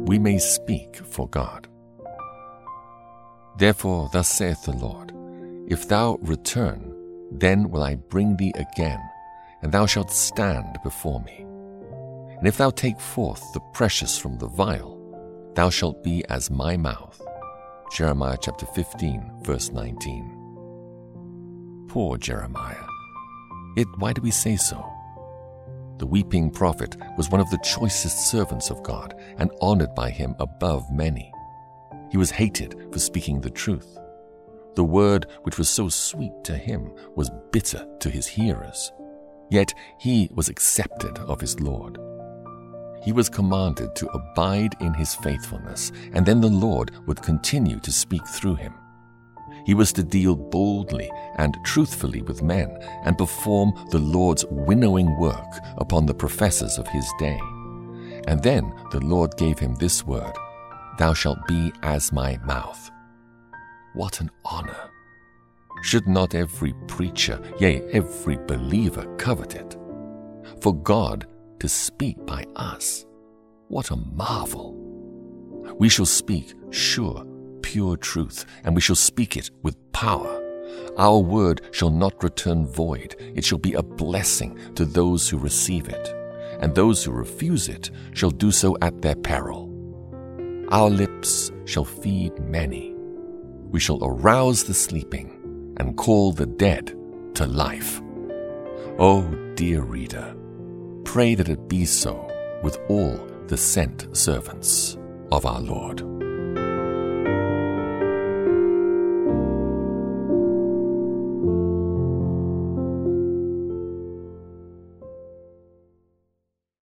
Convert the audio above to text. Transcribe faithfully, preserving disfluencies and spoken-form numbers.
we may speak for God. Therefore thus saith the Lord, If thou return, then will I bring thee again, and thou shalt stand before me. And if thou take forth the precious from the vial, thou shalt be as my mouth. Jeremiah chapter fifteen, verse nineteen. Poor Jeremiah. Yet why do we say so? The weeping prophet was one of the choicest servants of God and honored by him above many. He was hated for speaking the truth. The word which was so sweet to him was bitter to his hearers. Yet he was accepted of his Lord. He was commanded to abide in his faithfulness, and then the Lord would continue to speak through him. He was to deal boldly and truthfully with men and perform the Lord's winnowing work upon the professors of his day. And then the Lord gave him this word, Thou shalt be as my mouth. What an honor! Should not every preacher, yea, every believer covet it? For God to speak by us, what a marvel! We shall speak sure, pure truth, and we shall speak it with power. Our word shall not return void. It shall be a blessing to those who receive it, and those who refuse it shall do so at their peril. Our lips shall feed many. We shall arouse the sleeping and call the dead to life. Oh, dear reader, pray that it be so with all the sent servants of our Lord.